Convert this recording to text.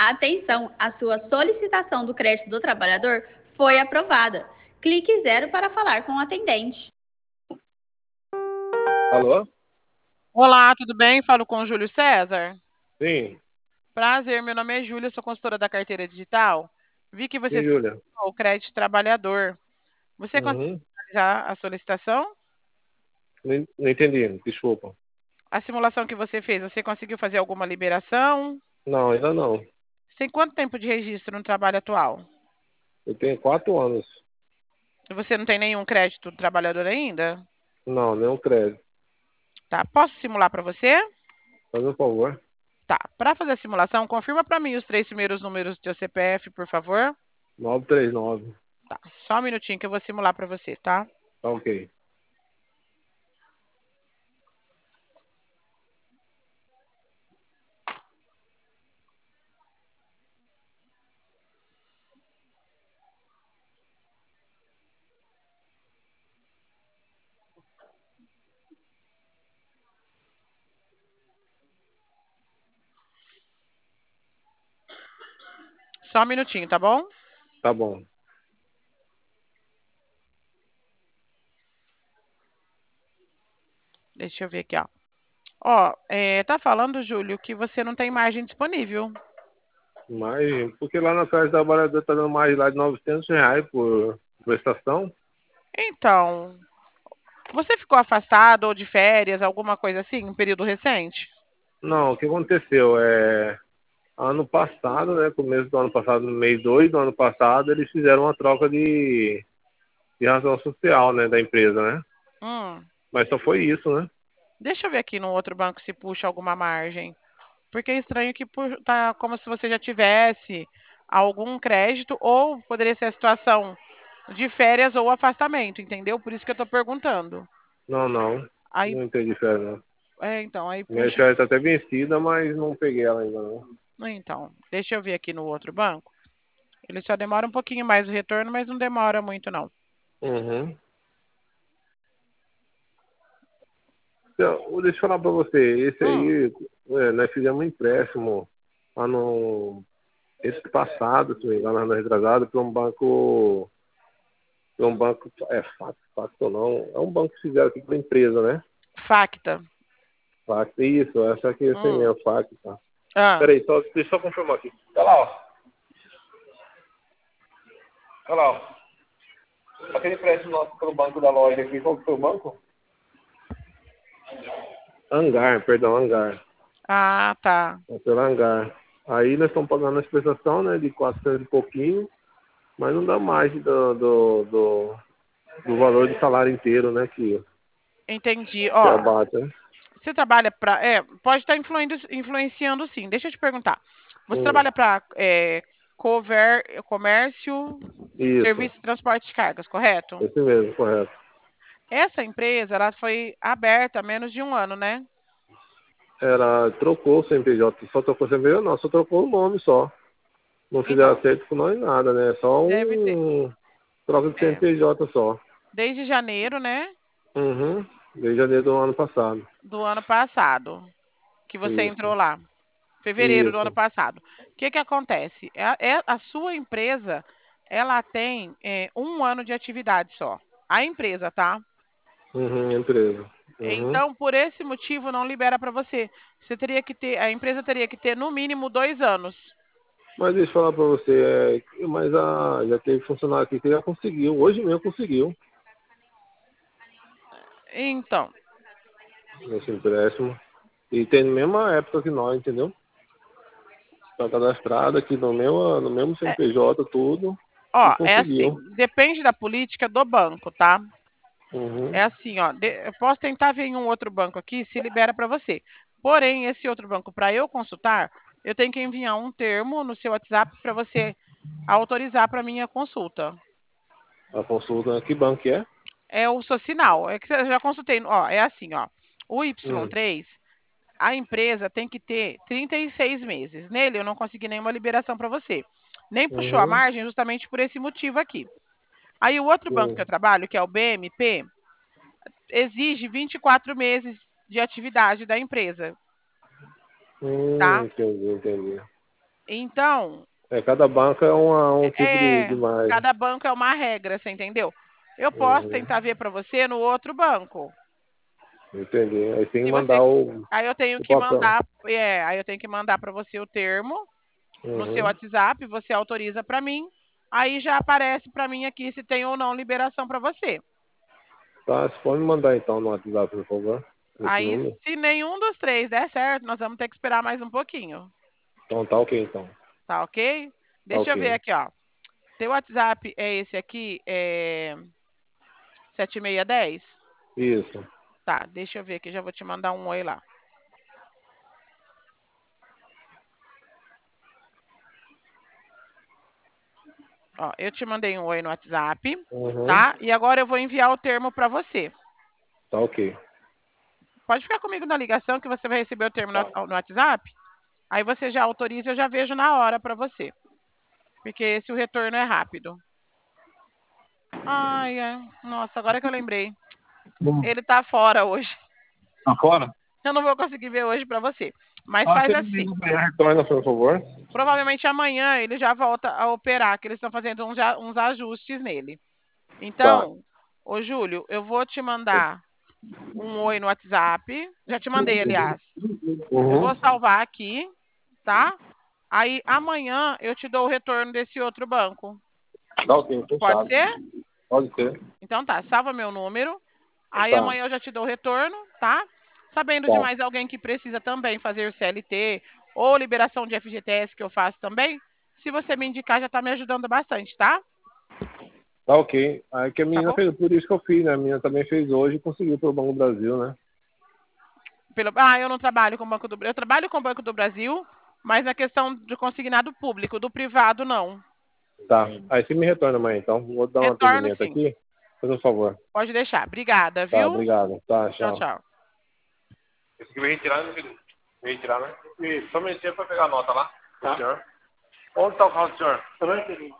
Atenção, a sua solicitação do crédito do trabalhador foi aprovada. Clique 0 para falar com o atendente. Alô? Olá, tudo bem? Falo com o Júlio César. Sim, Prazer, meu nome é Júlia, sou consultora da carteira digital. Vi que você sim, Júlia. solicitou o crédito trabalhador. Você conseguiu Uhum. finalizar a solicitação? Não entendi, desculpa. A simulação que você fez, você conseguiu fazer alguma liberação? Não, ainda não. Você tem quanto tempo de registro no trabalho atual? Eu tenho 4 anos. Você não tem nenhum crédito do trabalhador ainda? Não, nenhum crédito. Tá, posso simular para você? Faz um favor. Tá, para fazer a simulação, confirma para mim os 3 primeiros números do seu CPF, por favor. 939. Tá, só um minutinho que eu vou simular para você, tá? Tá ok. Só um minutinho, tá bom? Tá bom. Deixa eu ver aqui, ó. Ó, tá falando, Júlio, que você não tem margem disponível. Mas, porque lá na Casa do Trabalhador tá dando mais lá de R$ 900 por prestação? Então, você ficou afastado ou de férias, alguma coisa assim, em período recente? Não, o que aconteceu? Ano passado, né? Começo do ano passado, no mês 2 do ano passado, eles fizeram uma troca de razão social, né? Da empresa, né? Hum, Mas só foi isso, né? deixa eu ver aqui no outro banco se puxa alguma margem. Porque é estranho que tá como se você já tivesse algum crédito ou poderia ser a situação de férias ou afastamento, entendeu? Por isso que eu tô perguntando. Não, não. Aí, Não entendi férias, não. então, aí Minha puxa. férias tá até vencida, mas não peguei ela ainda, não. Então, deixa eu ver aqui no outro banco. Ele só demora um pouquinho mais o retorno, mas não demora muito, não. Uhum. Então, deixa eu falar pra você, esse Hum, aí, nós fizemos um empréstimo ano esse passado, se não me engano, ano retrasado, para um banco, Facto ou não, é um banco que fizeram aqui para empresa, né? Facta. Facto, isso, essa aqui é assim Hum, mesmo, Facto, tá? ah, Peraí, deixa eu só confirmar aqui. Olha lá, ó. Olha lá, ó. Aquele empréstimo nosso pelo banco da loja aqui, qual que foi o banco? Hangar, perdão, Hangar. ah, tá. É pelo Hangar. Aí nós estamos pagando a prestação, né, de 400 e pouquinho, mas não dá mais do valor do salário inteiro, né, Entendi. que Ó, abate, né? você trabalha para. Pode estar influenciando sim. Deixa eu te perguntar. Você Hum, trabalha para comércio, isso, serviço de transporte de cargas, correto? esse mesmo, correto. Essa empresa, ela foi aberta há menos de um ano, né? Trocou o CNPJ, só trocou o CNPJ, não, só trocou o nome só. Não fizeram Então, acerto com nós nada, né? Só deve ter. troca de É, CNPJ só. desde janeiro, né? Uhum. Desde janeiro do ano passado. Do ano passado, que você entrou Isso, lá. Fevereiro do ano isso. passado. O que que acontece? A sua empresa, ela tem um ano de atividade só. A empresa, tá? Uhum, empresa. Uhum. Então, por esse motivo, não libera para você. Você teria que ter, a empresa teria que ter no mínimo 2 anos. Mas deixa eu falar pra você, já teve funcionário aqui que já conseguiu, hoje mesmo conseguiu Então, esse empréstimo. E tem na mesma época que nós, entendeu? Está cadastrado aqui no mesmo é, CNPJ, tudo, e ó, é assim, conseguiu. depende da política do banco, tá? Uhum. É assim, ó, eu posso tentar ver em um outro banco aqui se libera para você. Porém, esse outro banco, para eu consultar, eu tenho que enviar um termo no seu WhatsApp para você autorizar para minha consulta. A consulta, que banco que é? É o Socinal, é que eu já consultei, ó, é assim, ó. O Hum. Y3, a empresa tem que ter 36 meses. Nele eu não consegui nenhuma liberação para você. Nem puxou a Uhum. margem justamente por esse motivo aqui. Aí o outro banco que eu Hum. trabalho, que é o BMP, exige 24 meses de atividade da empresa, tá? Entendi, entendi. Então, Cada banco é um tipo de margem. cada banco é uma regra, você entendeu? Eu posso tentar ver para você no outro banco. Entendi. Aí tem que Se mandar você, o aí eu tenho que papel. mandar, aí eu tenho que mandar para você o termo no seu WhatsApp, você autoriza para mim, aí já aparece para mim aqui se tem ou não liberação para você. Tá, você pode me mandar então no WhatsApp, por favor. Esse Aí, número. se nenhum dos três der certo, nós vamos ter que esperar mais um pouquinho. Então tá ok, então. Tá ok? Tá Deixa eu ver ok. aqui, ó. Teu WhatsApp é esse aqui, 7610? Isso. Tá, deixa eu ver aqui, já vou te mandar um oi lá. Ó, eu te mandei um oi no WhatsApp, tá? E agora eu vou enviar o termo para você. Tá ok. Pode ficar comigo na ligação que você vai receber o termo no WhatsApp. Aí você já autoriza, eu já vejo na hora para você. Porque esse o retorno é rápido. Ai, nossa, agora que eu lembrei. Ele tá fora hoje. Tá fora? Eu não vou conseguir ver hoje para você. Mas faz assim. Retorna, por favor. Provavelmente amanhã ele já volta a operar, que eles estão fazendo uns ajustes nele. Tá. Então, ô Júlio, eu vou te mandar um oi no WhatsApp. Já te mandei, aliás. Eu vou salvar aqui, tá? Aí amanhã eu te dou o retorno desse outro banco. Tá ok, fechado. Pode ser? Pode ser. Então tá, salva meu número. Aí Tá. amanhã eu já te dou o retorno, tá? Sabendo de mais alguém que precisa também fazer o CLT ou liberação de FGTS que eu faço também, se você me indicar já tá me ajudando bastante, tá? Tá ok. Aí que a menina bom? fez, por isso que eu fiz, né? A menina também fez hoje e conseguiu pelo Banco do Brasil, né? Eu não trabalho com o Banco do Brasil. Eu trabalho com o Banco do Brasil, mas na questão de consignado público, do privado não. Tá. Aí você me retorna amanhã, então. Vou dar um Retorno atendimento sim. aqui. Faz um favor. Pode deixar. Obrigada, Tá, viu? obrigado. Tá, Tchau, tchau. tchau. Esse aqui vai retirar, né? Vai retirar, né? Só um minutinho pra pegar a nota lá. Tá. Senhor. Onde tá o carro do senhor? Também, querido.